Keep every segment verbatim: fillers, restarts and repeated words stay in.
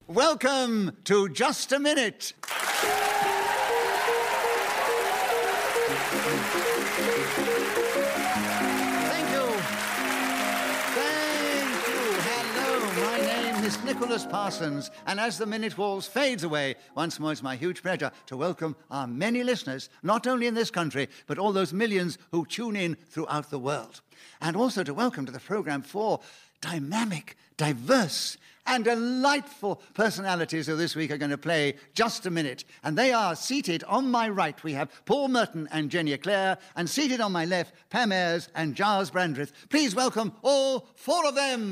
Welcome to Just a Minute. Thank you. Thank you. Hello, my name is Nicholas Parsons, and as the minute waltz fades away, once more it's my huge pleasure to welcome our many listeners, not only in this country, but all those millions who tune in throughout the world. And also to welcome to the programme four dynamic, diverse, and delightful personalities who this week are going to play Just a Minute. And they are seated on my right. We have Paul Merton and Jenny Eclair, and seated on my left, Pam Ayres and Giles Brandreth. Please welcome all four of them.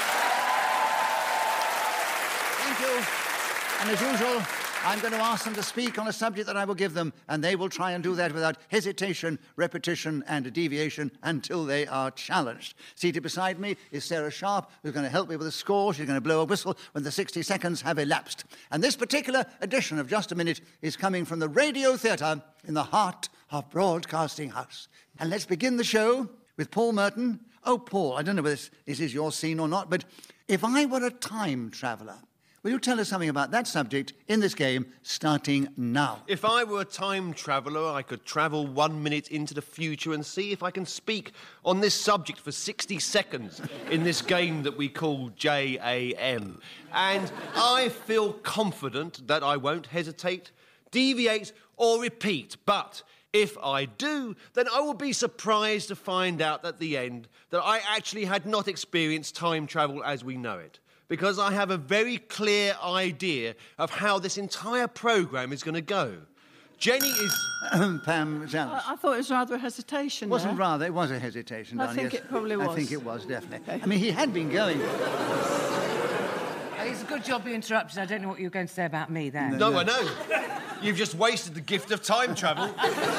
Thank you. And as usual, I'm going to ask them to speak on a subject that I will give them, and they will try and do that without hesitation, repetition, and deviation until they are challenged. Seated beside me is Sarah Sharp, who's going to help me with the score. She's going to blow a whistle when the sixty seconds have elapsed. And this particular edition of Just a Minute is coming from the Radio Theatre in the heart of Broadcasting House. And let's begin the show with Paul Merton. Oh, Paul, I don't know whether this, this is your scene or not, but if I were a time traveller, will you tell us something about that subject in this game, starting now? If I were a time traveller, I could travel one minute into the future and see if I can speak on this subject for sixty seconds in this game that we call J A M. And I feel confident that I won't hesitate, deviate or repeat. But if I do, then I will be surprised to find out at the end that I actually had not experienced time travel as we know it, because I have a very clear idea of how this entire programme is going to go. Jenny is... Pam, Giles. I, I thought it was rather a hesitation. It wasn't there. rather, it was a hesitation. I Don, think yes. it probably was. I think it was, definitely. Okay. I mean, he had been going... It's a good job you interrupted. I don't know what you were going to say about me there. No, no, I know. You've just wasted the gift of time travel.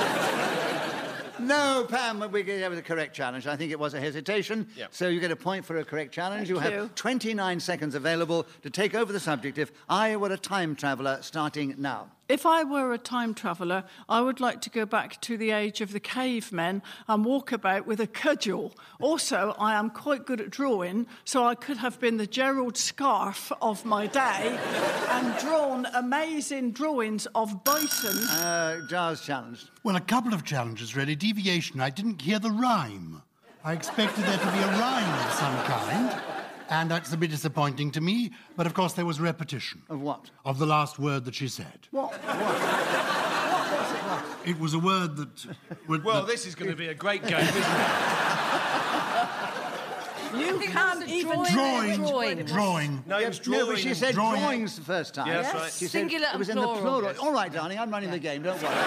No, Pam, we gave it a correct challenge. I think it was a hesitation. Yep. So you get a point for a correct challenge. Thank you have you. twenty-nine seconds available to take over the subject if I were a time traveller, starting now. If I were a time traveller, I would like to go back to the age of the cavemen and walk about with a cudgel. Also, I am quite good at drawing, so I could have been the Gerald Scarfe of my day and drawn amazing drawings of bison. Uh, Giles challenged. Well, a couple of challenges, really. Deviation. I didn't hear the rhyme. I expected there to be a rhyme of some kind, and that's a bit disappointing to me. But, of course, there was repetition. Of what? Of the last word that she said. What? What? What was it? What? It was a word that... Would, Well, that, this is going to be a great game, isn't it? You can't even... Drawing. Drawing. Drawing. No, it was No, drawing. but she said drawing. drawings the first time. Yeah, that's right. She said Singular it was and in the plural. plural. Yes. All right, darling, I'm running the game, don't worry.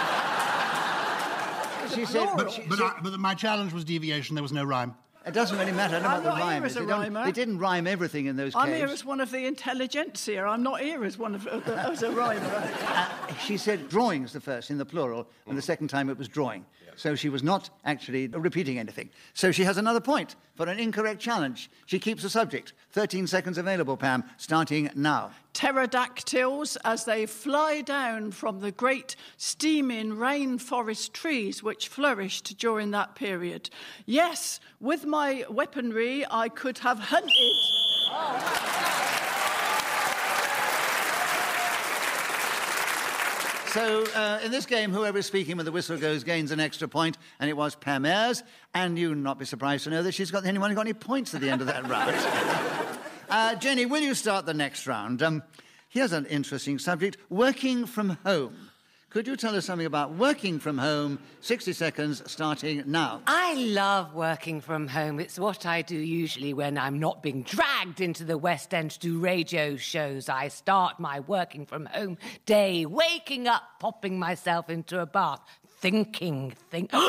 She said... But, she but, said- I, but my challenge was deviation. There was no rhyme. It doesn't really matter. I don't know I'm what the not here rhyme as is. a They, don't- rhymer. they didn't rhyme everything in those I'm caves. here as one of the intelligentsia. I'm not here as one of uh, the, as a rhymer. Uh, she said drawings the first, in the plural, and the second time it was drawing. So she was not actually repeating anything. So she has another point for an incorrect challenge. She keeps the subject. thirteen seconds available, Pam, starting now. Pterodactyls as they fly down from the great steaming rainforest trees which flourished during that period. Yes, with my weaponry, I could have hunted. So, uh, in this game, whoever is speaking when the whistle goes gains an extra point, and it was Pam Ayres, and you'll not be surprised to know that she's got anyone who got any points at the end of that round. uh, Jenny, will you start the next round? Um, here's an interesting subject, working from home. Could you tell us something about working from home? sixty seconds, starting now. I love working from home. It's what I do usually when I'm not being dragged into the West End to do radio shows. I start my working from home day, waking up, popping myself into a bath, thinking, think... oh,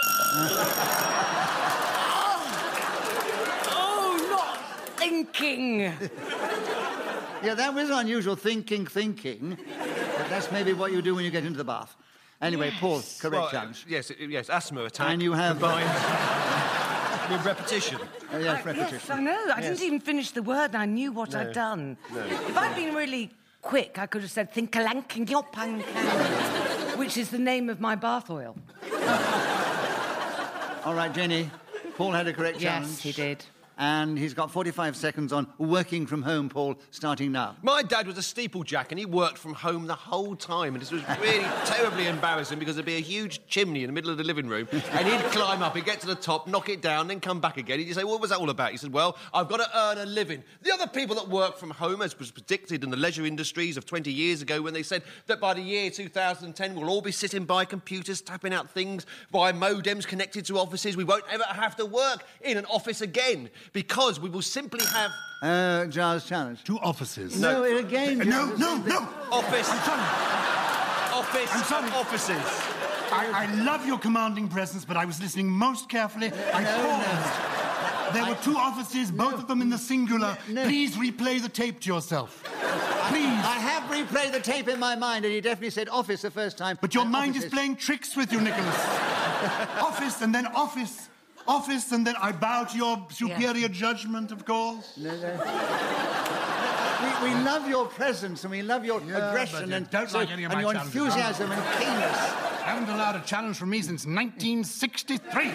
oh, not thinking. Yeah, that was unusual, thinking, thinking. But that's maybe what you do when you get into the bath. Anyway, yes. Paul, correct Well, challenge. Yes, yes, asthma attack. And you have- combined with repetition. Oh, yes, Uh, repetition. yes, I know. I Yes. didn't even finish the word and I knew what No. I'd done. No. If I'd been really quick, I could have said think-a-lanking which is the name of my bath oil. All right, Jenny. Paul had a correct challenge. Yes, he did. And he's got forty-five seconds on working from home, Paul, starting now. My dad was a steeplejack and he worked from home the whole time, and this was really terribly embarrassing because there'd be a huge chimney in the middle of the living room and he'd climb up, he'd get to the top, knock it down, then come back again. He'd say, what was that all about? He said, well, I've got to earn a living. The other people that work from home, as was predicted in the leisure industries of twenty years ago when they said that by the year two thousand ten we'll all be sitting by computers, tapping out things via modems connected to offices. We won't ever have to work in an office again because we will simply have... Uh, Giles, challenge. Two offices. No, no again... Uh, no, no, no! Office. I'm sorry. Office. I'm sorry. Offices. I, I love your commanding presence, but I was listening most carefully. I No, paused. There were two offices, both of them in the singular. No. Please replay the tape to yourself. Please. I have replayed the tape in my mind, and he definitely said office the first time. But your and mind offices. is playing tricks with you, Nicholas. Office and then office. Office and then I bow to your superior judgment, of course. No, no. we, we love your presence and we love your Yeah, aggression but, uh, and, don't so- like any of and my your challenges. enthusiasm and keenness. Haven't allowed a challenge from me since nineteen sixty-three.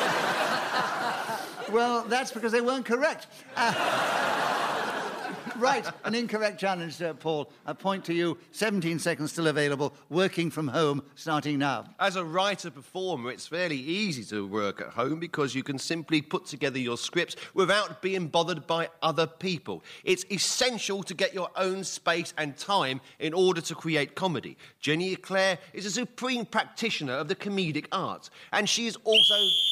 Well, that's because they weren't correct. Uh, right, an incorrect challenge, uh, Paul. A point to you. seventeen seconds still available. Working from home, starting now. As a writer-performer, it's fairly easy to work at home because you can simply put together your scripts without being bothered by other people. It's essential to get your own space and time in order to create comedy. Jenny Eclair is a supreme practitioner of the comedic arts, and she is also...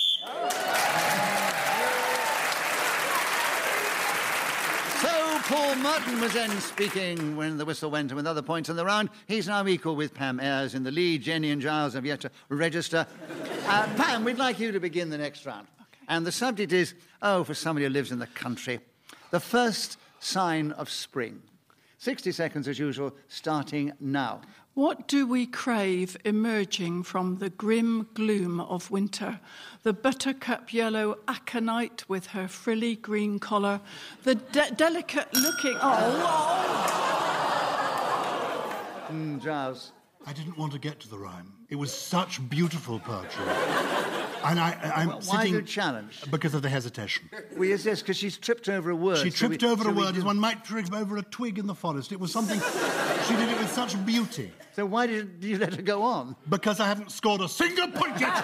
So Paul Martin was then speaking when the whistle went, and with other points in the round, he's now equal with Pam Ayres in the lead. Jenny and Giles have yet to register. Uh, Pam, we'd like you to begin the next round. Okay. And the subject is, oh, for somebody who lives in the country, the first sign of spring. sixty seconds as usual, starting now. What do we crave emerging from the grim gloom of winter? The buttercup yellow aconite with her frilly green collar, the de- delicate looking... Oh, Mm, Giles. I didn't want to get to the rhyme. It was such beautiful poetry. And I, I'm Well, why sitting... the challenge? Because of the hesitation. Well, yes, yes, because she's tripped over a word. She so tripped we- over so a we word do- as one might trip over a twig in the forest. It was something... She did it with such beauty. So why did you let her go on? Because I haven't scored a single point yet.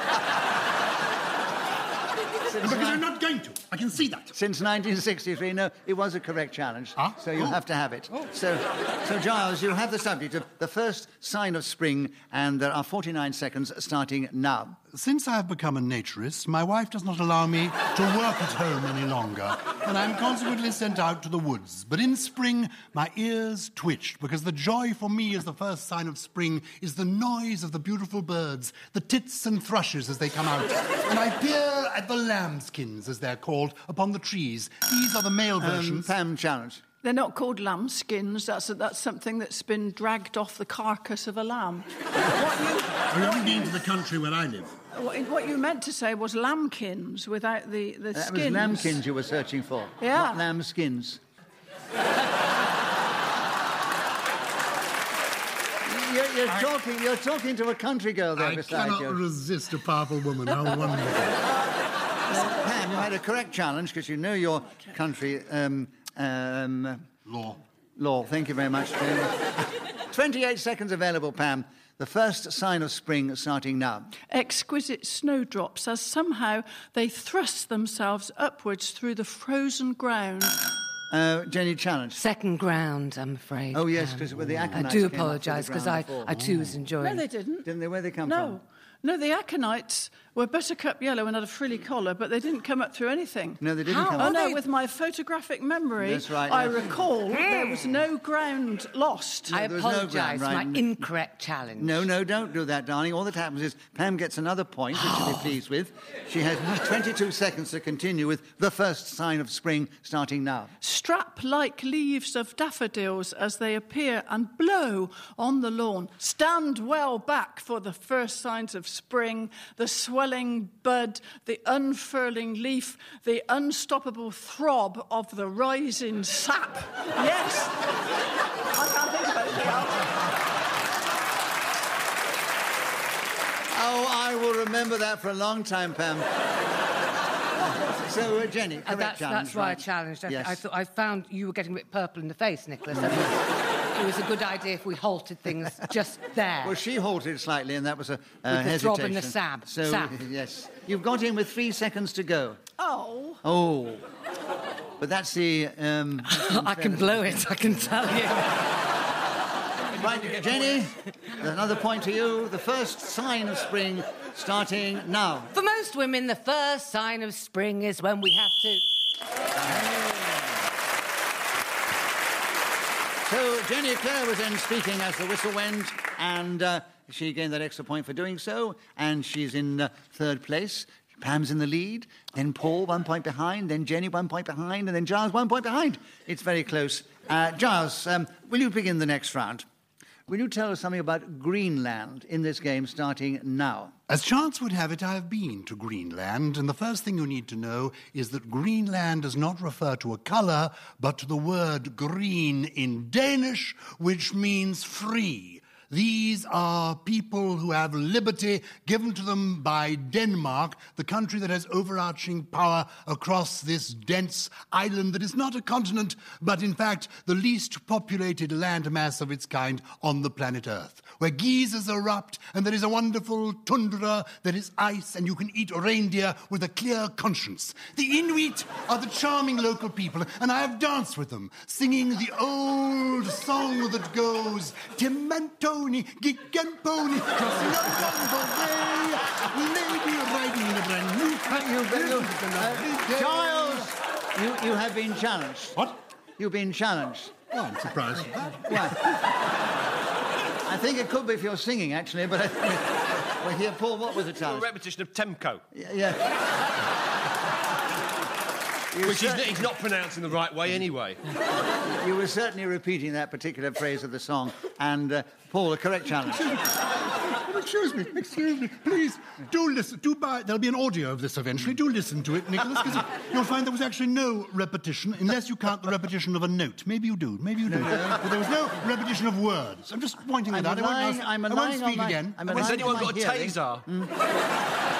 Since, Because ni- I'm not going to. I can see that. since nineteen sixty-three, no, it was a correct challenge, Ah, so you'll oh. have to have it. So, so, Giles, you'll have the subject of the first sign of spring, and there are forty-nine seconds starting now. Since I've become a naturist, my wife does not allow me to work at home any longer, and I'm consequently sent out to the woods. But in spring, my ears twitched, because the joy for me as the first sign of spring is the noise of the beautiful birds, the tits and thrushes as they come out. And I peer at the lambskins, as they're called, upon the trees. These are the male Um, versions. Pam, challenge. they're not called lambskins. That's, that's something that's been dragged off the carcass of a lamb. what, you, You haven't been to the country where I live. what, what you meant to say was lambkins without the, the That skins. was lambkins you were searching for, Yeah. not lambskins. You're, you're, I- talking, you're talking to a country girl there I beside cannot you. resist a powerful woman. How wonderful. Pam, you had a correct challenge because you know your country um, um, Law. law. Thank you very much, Jim. twenty-eight seconds available, Pam. The first sign of spring starting now. Exquisite snowdrops as somehow they thrust themselves upwards through the frozen ground. Uh, Jenny, challenge. Second ground, I'm afraid. Oh, yes, Pam. because with the I aconites do came up through the apologise, because ground I, before. I too was enjoying No, they didn't. Didn't they? Where they come No. from? No, the aconites were buttercup yellow and had a frilly collar, but they didn't come up through anything. No, they didn't How? come Oh, up. no, with my photographic memory, That's right, I yeah. recall there was no ground lost. I there was no apologise ground, for right. my incorrect challenge. No, no, don't do that, darling. All that happens is Pam gets another point, which she'll be pleased with. She has twenty-two seconds to continue with the first sign of spring starting now. Strap like leaves of daffodils as they appear and blow on the lawn. Stand well back for the first signs of spring, the swelling bud, the unfurling leaf, the unstoppable throb of the rising sap. Yes. I can't think of anything else. Oh, I will remember that for a long time, Pam. So, uh, Jenny, correct Uh, that's, challenge, that's why I right? challenged. I, Yes. I thought I found you were getting a bit purple in the face, Nicholas. I thought it was a good idea if we halted things just there. Well, she halted slightly, and that was a uh, With the hesitation. throb and the sab. So, Sab. yes. You've got in with three seconds to go. Oh. Oh. But that's the... Um, I can blow it, I can tell you. right, Jenny, another point to you. The first sign of spring starting now. For most women, the first sign of spring is when we have to... So Jenny Clare was then speaking as the whistle went, and uh, she gained that extra point for doing so, and she's in uh, third place. Pam's in the lead, then Paul one point behind, then Jenny one point behind, and then Giles one point behind. It's very close. Uh, Giles, um, will you begin the next round? Will you tell us something about Greenland in this game starting now? As chance would have it, I have been to Greenland, and the first thing you need to know is that Greenland does not refer to a colour, but to the word green in Danish, which means free. These are people who have liberty given to them by Denmark, the country that has overarching power across this dense island that is not a continent, but in fact the least populated landmass of its kind on the planet Earth, where geysers erupt and there is a wonderful tundra that is ice and you can eat reindeer with a clear conscience. The Inuit are the charming local people, and I have danced with them, singing the old song that goes, Timantoni, gig and pony, crossing along the way, lady riding in a brand new... Thank you, thank you. Uh, Giles, you, you have been challenged. What? You've been challenged. Oh, I'm surprised. Well, I think it could be if you're singing, actually, but I think... Well, here, Paul, what was the A challenge? repetition of Temco, Yeah. yeah. You which he's, cer- he's not pronouncing the right way anyway. You were certainly repeating that particular phrase of the song. And, uh, Paul, a correct challenge. Oh, excuse me, excuse me. Please, do listen. Do buy. There'll be an audio of this eventually. Do listen to it, Nicholas, because you'll find there was actually no repetition, unless you count the repetition of a note. Maybe you do. Maybe you do. But there was no repetition of words. I'm just pointing I'm it out. I won't, relying- ask- I'm I won't relying on speak my- again. I'm Has relying anyone on my got a hearing. taser?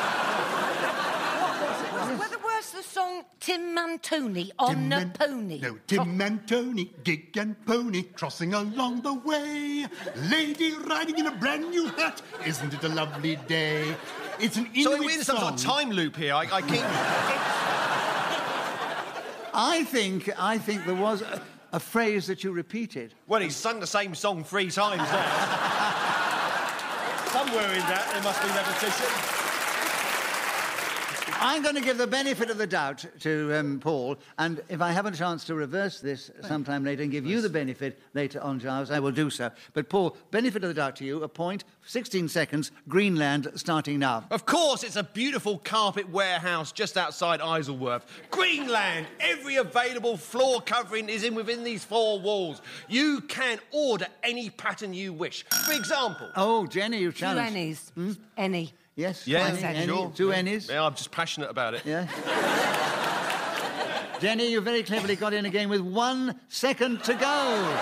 Were the words of the song Tim Mantoni on Tim a and- pony? No, Tim and Tony, gig and pony, crossing along the way. Lady riding in a brand new hat. Isn't it a lovely day? It's an Inuit So we're in some sort song. of time loop here. I, I keep... I think, I think there was a, a phrase that you repeated. Well, he's sung the same song three times now. Somewhere in that there must be repetition. I'm going to give the benefit of the doubt to um, Paul, and if I have a chance to reverse this sometime later and give you the benefit later on, Giles, I will do so. But, Paul, benefit of the doubt to you, a point, sixteen seconds, Greenland, starting now. Of course, it's a beautiful carpet warehouse just outside Isleworth. Greenland! Every available floor covering is in within these four walls. You can order any pattern you wish. For example... Oh, Jenny, you Two challenged. Ennies. Hmm? Any. Yes? Yeah, any, any, sure. Two Ennies? Yeah, I'm just passionate about it. Yeah. Jenny, you very cleverly got in again with one second to go.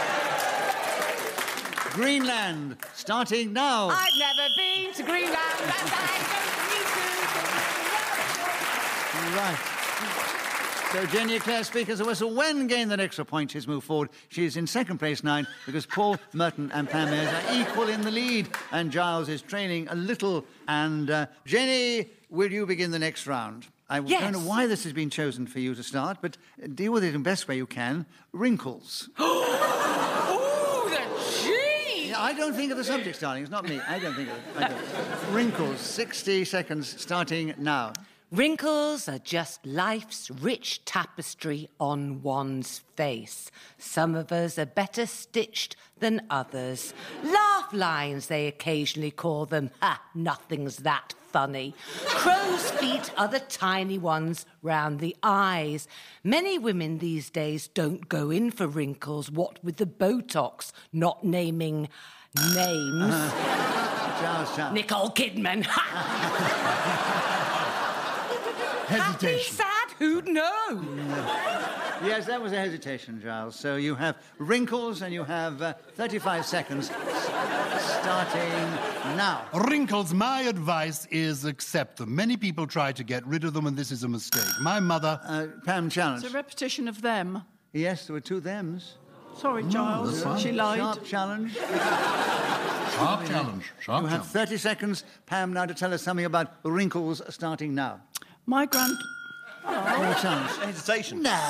Greenland, starting now. I've never been to Greenland, and I don't need to. Right. So Jenny Clare speakers a whistle when gain that extra point. She's moved forward. She's in second place now because Paul Merton and Pam Ayres are equal in the lead, and Giles is trailing a little. And uh, Jenny, will you begin the next round? I Yes. don't know why this has been chosen for you to start, but deal with it in the best way you can. Wrinkles. Ooh, the cheese! Yeah, I don't think of the subject, darling. It's not me. I don't think of it. I don't. Wrinkles. sixty seconds starting now. Wrinkles are just life's rich tapestry on one's face. Some of us are better stitched than others. Laugh lines, they occasionally call them. Ha, nothing's that funny. Crow's feet are the tiny ones round the eyes. Many women these days don't go in for wrinkles, what with the Botox not naming names. Uh, Charles, Charles. Nicole Kidman. Ha! Happy, Hesitation. sad, who'd know? Yes, that was a hesitation, Giles. So you have wrinkles and you have uh, thirty-five seconds s- starting now. Wrinkles, my advice is accept them. Many people try to get rid of them, and this is a mistake. My mother... Uh, Pam, challenge. It's a repetition of them. Yes, there were two thems. Sorry, Giles. that's fine. She lied. Sharp challenge. Sharp challenge. Sharp You have challenge. thirty seconds, Pam, now to tell us something about wrinkles starting now. My grand... More challenge. Hesitation. No.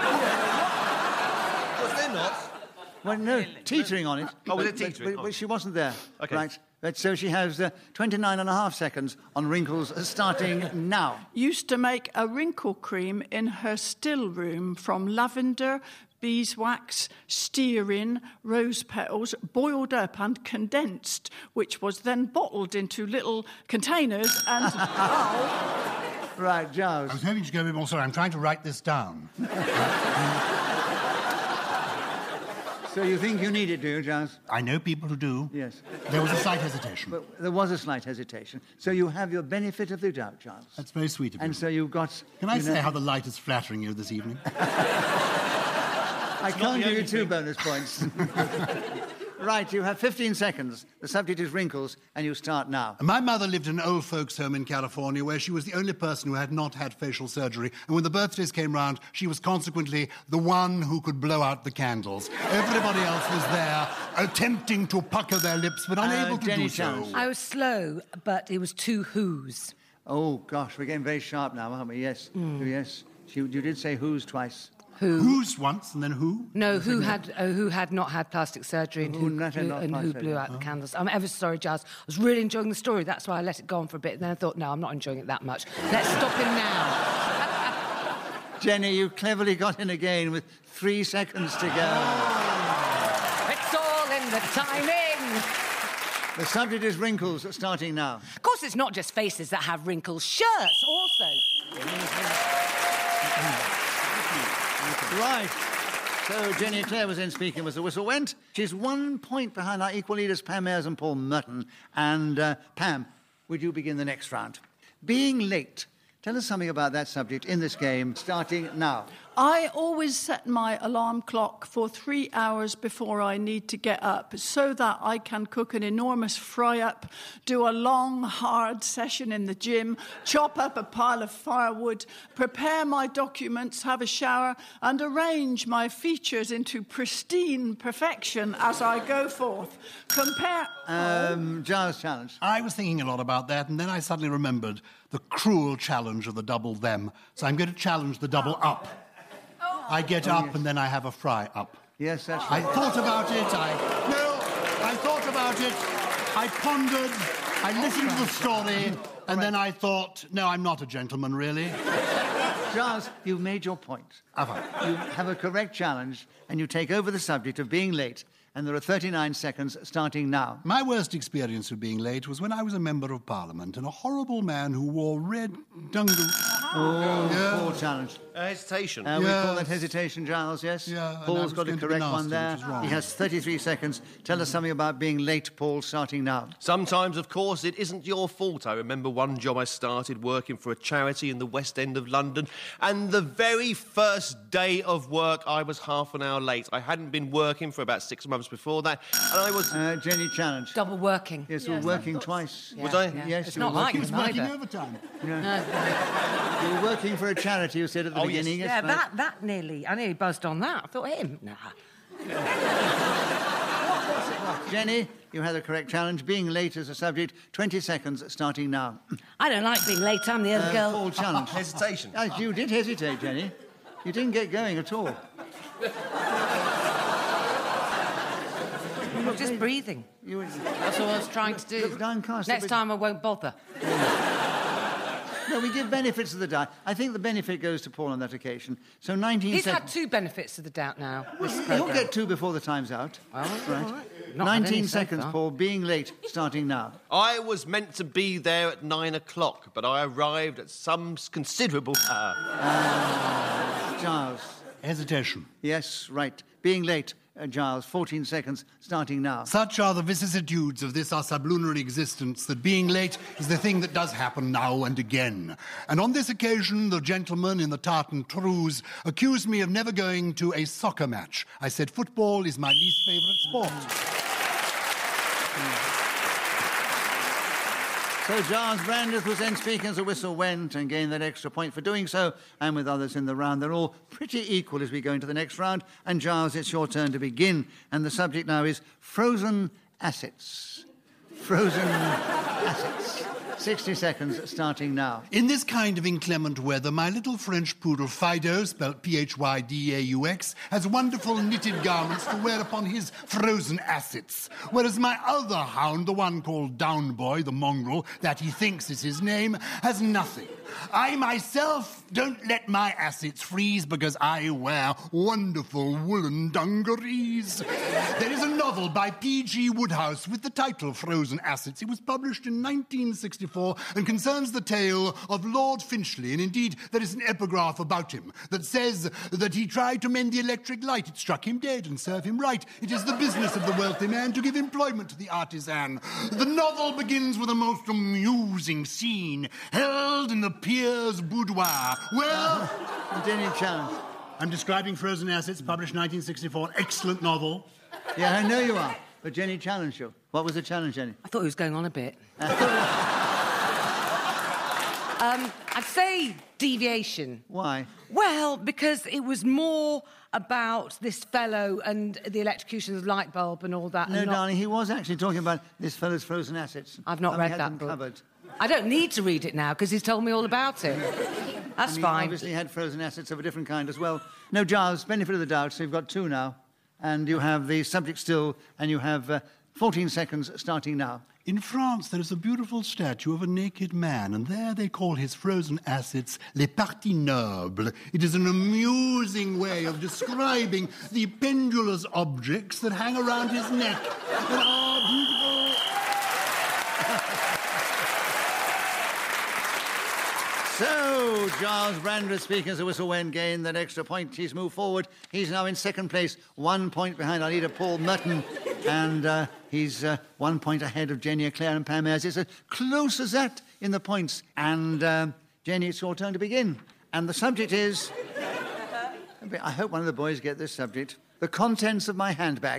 Was there not? Well, no, teetering on it. Oh, was But- it teetering? But, but, Oh. but she wasn't there. Okay. Right. But so she has uh, twenty-nine and a half seconds on wrinkles starting now. Used to make a wrinkle cream in her still room from lavender, beeswax, stearin, rose petals, boiled up and condensed, which was then bottled into little containers and... oh, Right, I Giles. was hoping to go a bit more. Sorry, I'm trying to write this down. So you think you need it, do you, Giles? I know people who do. Yes. There was a slight hesitation. But there was a slight hesitation. So you have your benefit of the doubt, Giles. That's very sweet of you. And so you've got... Can I you say know- how the light is flattering you this evening? I can't the give you only two thing. bonus points. Right, you have fifteen seconds. The subject is wrinkles, and you start now. My mother lived in an old folks' home in California where she was the only person who had not had facial surgery. And when the birthdays came round, she was consequently the one who could blow out the candles. Everybody else was there attempting to pucker their lips, but unable to Jenny do so. Chance. I was slow, but it was two who's. Oh, gosh, we're getting very sharp now, aren't we? Yes, yes. You, you did say who's twice. Who? Who's once and then who? No, who had uh, who had not had plastic surgery and Who who, not had blew, not and who plastic blew surgery. out the candles. I'm ever so sorry, Giles. I was really enjoying the story. That's why I let it go on for a bit. And then I thought, no, I'm not enjoying it that much. Let's stop him now. Jenny, you cleverly got in again with three seconds to go. It's all in the timing. The subject is wrinkles, starting now. Of course, it's not just faces that have wrinkles. Shirts also. Right. So Jenny Clare was in speaking as the whistle went. She's one point behind our equal leaders, Pam Ayres and Paul Merton. And uh, Pam, would you begin the next round? Being late. Tell us something about that subject in this game, starting now. I always set my alarm clock for three hours before I need to get up so that I can cook an enormous fry-up, do a long, hard session in the gym, chop up a pile of firewood, prepare my documents, have a shower, and arrange my features into pristine perfection as I go forth. Compare... Um, Giles challenge. I was thinking a lot about that, and then I suddenly remembered the cruel challenge of the double them. So I'm going to challenge the double up. I get up and then I have a fry up. Yes, that's I right. thought about it. I no, I thought about it. I pondered. I listened to the story, and then I thought, no, I'm not a gentleman, really. Giles, you've made your point. Have I? You have a correct challenge, and you take over the subject of being late. And there are thirty-nine seconds starting now. My worst experience of being late was when I was a member of Parliament, and a horrible man who wore red dungaree. Oh, Yeah. poor challenge. Uh, hesitation. Uh, We call that Yes. hesitation, Giles, yes? Yeah, and I Paul's was got a going to be correct nasty, one there. which is wrong. He has thirty-three seconds. Tell us something about being late, Paul, starting now. Sometimes, of course, it isn't your fault. I remember one job I started working for a charity in the West End of London, and the very first day of work, I was half an hour late. I hadn't been working for about six months before that, and I was... Uh, Jenny, challenge. Double working. Yes, we're working twice. Was I? Yeah. Yes, It's you not were like working- them Working either. overtime. You were working for a charity, you said at the Oh, yes. beginning. Yeah, right? that, that nearly, I nearly buzzed on that. I thought, him, nah. Jenny, you had the correct challenge. Being late is a subject. twenty seconds starting now. I don't like being late. I'm the other Uh, girl. Paul, challenge. Hesitation. Ah, you did hesitate, Jenny. You didn't get going at all. I'm just breathing. You were... That's all I was trying to do. Look, downcast, Next but- time I won't bother. No, we give benefits of the doubt. I think the benefit goes to Paul on that occasion. So nineteen He's seconds. had two benefits of the doubt now. This He'll programme. get two before the time's out. All right, Right. all right. Not had any nineteen so seconds, far. Paul. Being late, starting now. I was meant to be there at nine o'clock, but I arrived at some considerable hour. Giles. Hesitation. Yes, right. Being late uh, Giles. fourteen seconds, starting now. Such are the vicissitudes of this our sublunary existence that being late is the thing that does happen now and again. And on this occasion, the gentleman in the tartan trews accused me of never going to a soccer match. I said football is my least favourite sport. So Giles Brandreth was then speaking as the whistle went and gained that extra point for doing so, and with others in the round. They're all pretty equal as we go into the next round. And Giles, it's your turn to begin. And the subject now is frozen assets. Frozen assets. sixty seconds, starting now. In this kind of inclement weather, my little French poodle Fido, spelt P H Y D A U X, has wonderful knitted garments to wear upon his frozen assets, whereas my other hound, the one called Downboy, the mongrel, that he thinks is his name, has nothing. I myself don't let my assets freeze because I wear wonderful woolen dungarees. There is a novel by P G Woodhouse with the title Frozen Assets. It was published in nineteen sixty-four and concerns the tale of Lord Finchley, and indeed there is an epigraph about him that says that he tried to mend the electric light. It struck him dead and serve him right. It is the business of the wealthy man to give employment to the artisan. The novel begins with a most amusing scene held in the peer's boudoir. Well, Jenny Challenge. I'm describing Frozen Assets, published nineteen sixty-four. Excellent novel. Yeah, I know you are. But Jenny challenged you. What was the challenge, Jenny? I thought he was going on a bit. um, I'd say deviation. Why? Well, because it was more about this fellow and the electrocution of the light bulb and all that. No, and not... darling, he was actually talking about this fellow's frozen assets. I've not And we read had that them book. covered. I don't need to read it now because he's told me all about it. That's And he fine. obviously had frozen assets of a different kind as well. No, Giles, benefit of the doubt, so you've got two now. And you have the subject still, and you have uh, fourteen seconds starting now. In France, there is a beautiful statue of a naked man, and there they call his frozen assets les parties nobles. It is an amusing way of describing the pendulous objects that hang around his neck and are beautiful. So, Giles Brandreth speaking as a whistle went, gained that extra point. He's moved forward. He's now in second place, one point behind our leader, Paul Merton. And uh, he's uh, one point ahead of Jenny Eclair and Pam Ayres. It's as close as that in the points. And, uh, Jenny, it's your turn to begin. And the subject is... I hope one of the boys get this subject. The contents of my handbag.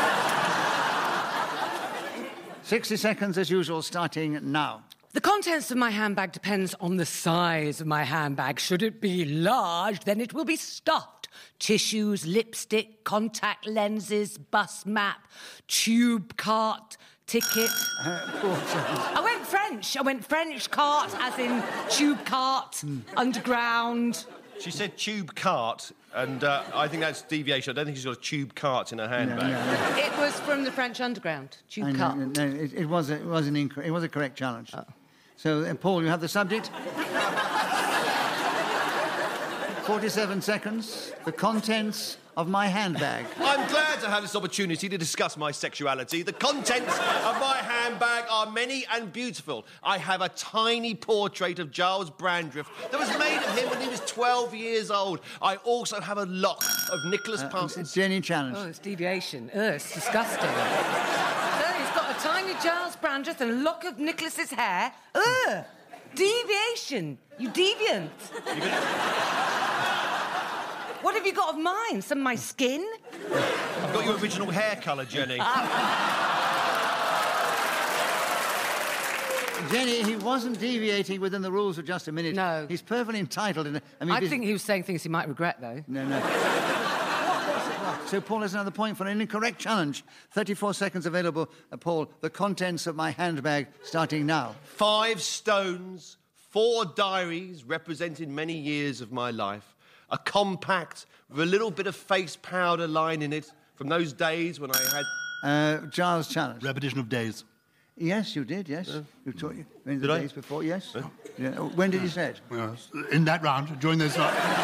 sixty seconds, as usual, starting now. The contents of my handbag depends on the size of my handbag. Should it be large, then it will be stuffed. Tissues, lipstick, contact lenses, bus map, tube cart, ticket. Uh, I went French. I went French cart, as in tube cart, mm. underground. She said tube cart, and uh, I think that's deviation. I don't think she's got a tube cart in her handbag. No, no, no. It was from the French underground, tube I know, cart. No, it, it, was a, it, was an inc- it was a correct challenge. Oh. So, uh, Paul, you have the subject. forty-seven seconds. The contents of my handbag. I'm glad to have this opportunity to discuss my sexuality. The contents of my handbag are many and beautiful. I have a tiny portrait of Giles Brandreth that was made of him when he was twelve years old. I also have a lock of Nicholas Uh, Parsons. Jenny challenge. Oh, it's deviation. Ugh, it's disgusting. So he's got a tiny Giles Brandreth and a lock of Nicholas's hair. Ugh! Deviation. You deviant. What have you got of mine? Some of my skin? I've got your original hair colour, Jenny. Jenny, he wasn't deviating within the rules for just a minute. No. He's perfectly entitled. In, I mean, I this- think he was saying things he might regret, though. No, no. So Paul has another point for an incorrect challenge. thirty-four seconds available. Uh, Paul, the contents of my handbag starting now. Five stones, four diaries representing many years of my life, a compact with a little bit of face powder line in it from those days when I had... Uh, Giles challenge. Repetition of days. Yes, you did, yes. Uh, you taught you in the did I? days before, yes. Uh, yeah. When did you say it? Yes. In that round, during those...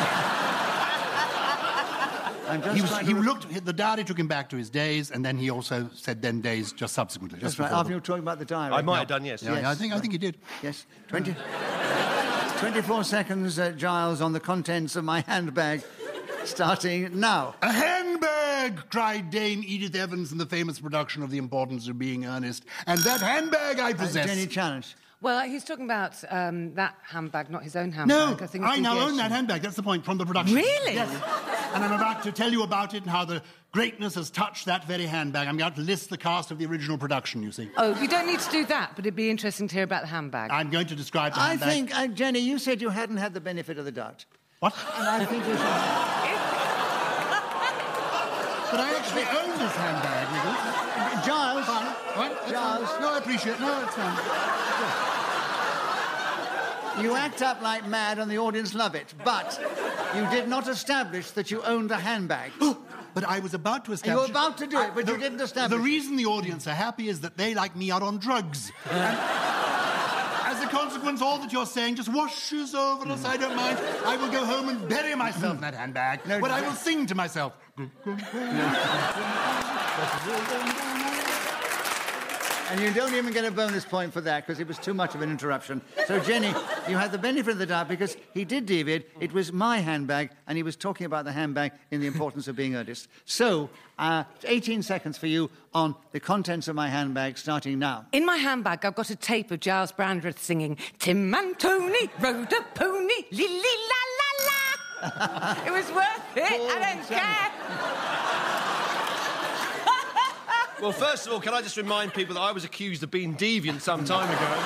I'm just He, was, trying he to... looked, the diary took him back to his days, and then he also said then days just subsequently. Just That's right, before after them. you were talking about the diary. I might Yeah. have done, yes. Yeah, yeah, I think I think he did. Yes. twenty... twenty-four seconds, uh, Giles, on the contents of my handbag starting now. A handbag handbag, cried Dame Edith Evans in the famous production of The Importance of Being Earnest. And that handbag I Uh, possess... Jenny, challenge. Well, he's talking about um, that handbag, not his own handbag. No, I, think I it's now deviation. own that handbag. That's the point from the production. Really? Yes. And I'm about to tell you about it and how the greatness has touched that very handbag. I'm going to list the cast of the original production, you see. Oh, you don't need to do that, but it'd be interesting to hear about the handbag. I'm going to describe the I handbag. think, uh, Jenny, you said you hadn't had the benefit of the doubt. What? And I think you should... But I actually own this handbag, Nicholas. Giles. Fine. What? That's Giles. fine. No, I appreciate it. No, it's fine. You act up like mad and the audience love it, but you did not establish that you owned a handbag. But I was about to You establish... were about to do it, but the, you didn't establish The it. reason the audience are happy is that they, like me, are on drugs. And as a consequence, all that you're saying just washes over us. I don't mind. I will go home and bury myself in that handbag. No, but I no. will sing to myself. And you don't even get a bonus point for that because it was too much of an interruption. So, Jenny, you had the benefit of the doubt because he did deviate. It was my handbag, and he was talking about the handbag in The Importance of Being Earnest. So, uh, eighteen seconds for you on the contents of my handbag starting now. In my handbag, I've got a tape of Giles Brandreth singing Tim and Tony rode a pony, li li la la la. It was worth it. Paul I don't Shannon. care. Well, first of all, can I just remind people that I was accused of being deviant some time ago?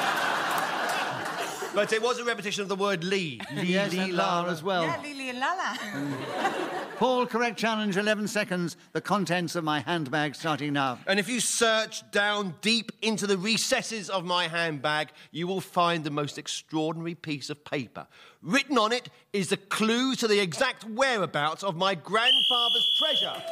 But it was a repetition of the word Lee. Lee, Yes, Lee, and la, La as well. Yeah, Lily and Lala. Paul, correct challenge, eleven seconds. The contents of my handbag starting now. And if you search down deep into the recesses of my handbag, you will find the most extraordinary piece of paper. Written on it is a clue to the exact whereabouts of my grandfather's treasure.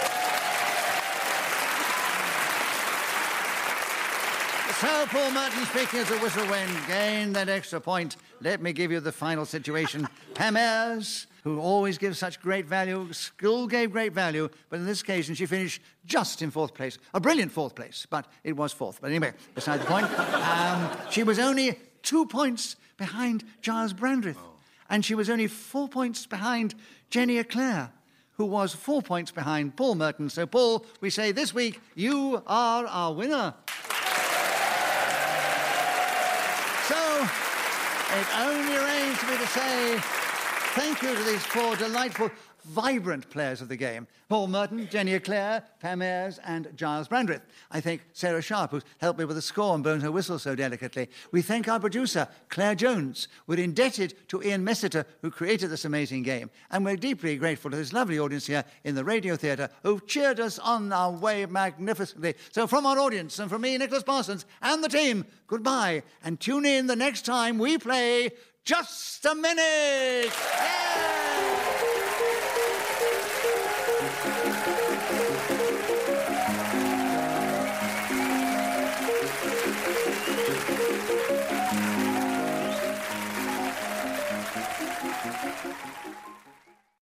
So, Paul Merton speaking as a whistle when gain that extra point. Let me give you the final situation. Pam Ayres, who always gives such great value, still gave great value, but in this occasion she finished just in fourth place. A brilliant fourth place, but it was fourth. But anyway, beside the point. Um, she was only two points behind Giles Brandreth, and she was only four points behind Jenny Eclair, who was four points behind Paul Merton. So, Paul, we say this week, you are our winner. So, it only remains for me to say thank you to these four delightful, vibrant players of the game. Paul Merton, Jenny Eclair, Pam Ayres and Giles Brandreth. I thank Sarah Sharp, who's helped me with the score and blown her whistle so delicately. We thank our producer, Claire Jones. We're indebted to Ian Messiter, who created this amazing game. And we're deeply grateful to this lovely audience here in the Radio Theatre, who've cheered us on our way magnificently. So from our audience and from me, Nicholas Parsons, and the team, goodbye. And tune in the next time we play Just a Minute. Yeah!